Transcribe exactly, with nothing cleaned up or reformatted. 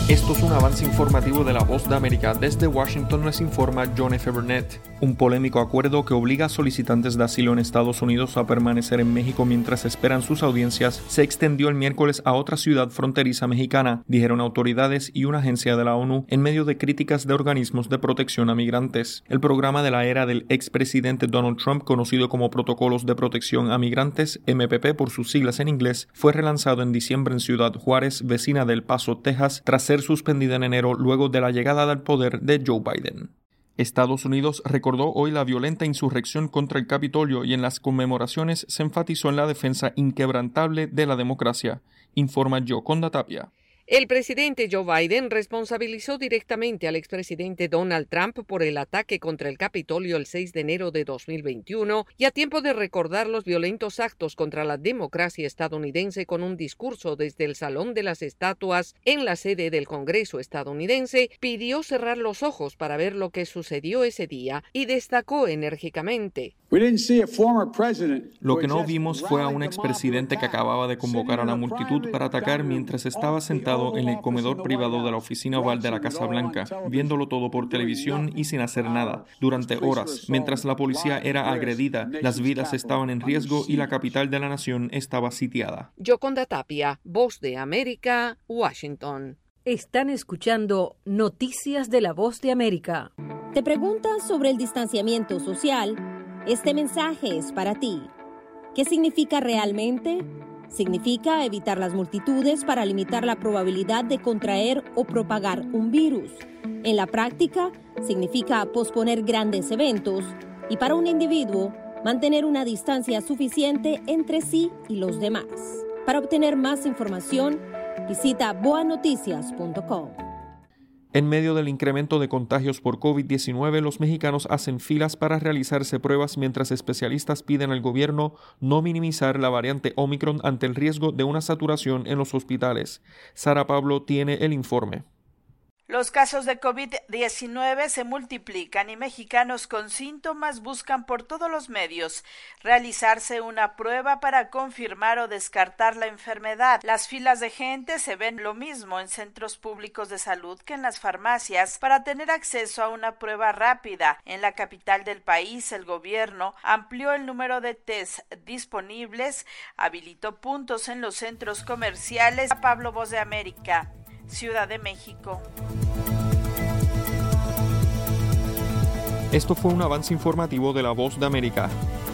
Esto es un avance informativo de La Voz de América. Desde Washington les informa John F. Burnett. Un polémico acuerdo que obliga a solicitantes de asilo en Estados Unidos a permanecer en México mientras esperan sus audiencias se extendió el miércoles a otra ciudad fronteriza mexicana, dijeron autoridades y una agencia de la ONU en medio de críticas de organismos de protección a migrantes. El programa de la era del expresidente Donald Trump, conocido como Protocolos de Protección a Migrantes, M P P por sus siglas en inglés, fue relanzado en diciembre en Ciudad Juárez, vecina de El Paso, Texas, tras ser suspendida en enero luego de la llegada al poder de Joe Biden. Estados Unidos recordó hoy la violenta insurrección contra el Capitolio y en las conmemoraciones se enfatizó en la defensa inquebrantable de la democracia, informa Yoconda Tapia. El presidente Joe Biden responsabilizó directamente al expresidente Donald Trump por el ataque contra el Capitolio el seis de enero de dos mil veintiuno y a tiempo de recordar los violentos actos contra la democracia estadounidense con un discurso desde el Salón de las Estatuas en la sede del Congreso estadounidense, pidió cerrar los ojos para ver lo que sucedió ese día y destacó enérgicamente: Lo que no vimos fue a un expresidente que acababa de convocar a la multitud para atacar mientras estaba sentado en el comedor privado de la oficina oval de la Casa Blanca, viéndolo todo por televisión y sin hacer nada, durante horas, mientras la policía era agredida, las vidas estaban en riesgo y la capital de la nación estaba sitiada. Yoconda Tapia, Voz de América, Washington. Están escuchando Noticias de la Voz de América. ¿Te preguntas sobre el distanciamiento social? Este mensaje es para ti. ¿Qué significa realmente? Significa evitar las multitudes para limitar la probabilidad de contraer o propagar un virus. En la práctica, significa posponer grandes eventos y para un individuo, mantener una distancia suficiente entre sí y los demás. Para obtener más información, visita boa noticias punto com. En medio del incremento de contagios por COVID diecinueve, los mexicanos hacen filas para realizarse pruebas mientras especialistas piden al gobierno no minimizar la variante Omicron ante el riesgo de una saturación en los hospitales. Sara Pablo tiene el informe. Los casos de COVID diecinueve se multiplican y mexicanos con síntomas buscan por todos los medios realizarse una prueba para confirmar o descartar la enfermedad. Las filas de gente se ven lo mismo en centros públicos de salud que en las farmacias para tener acceso a una prueba rápida. En la capital del país, el gobierno amplió el número de test disponibles, habilitó puntos en los centros comerciales. Pablo, Voz de América, Ciudad de México. Esto fue un avance informativo de La Voz de América.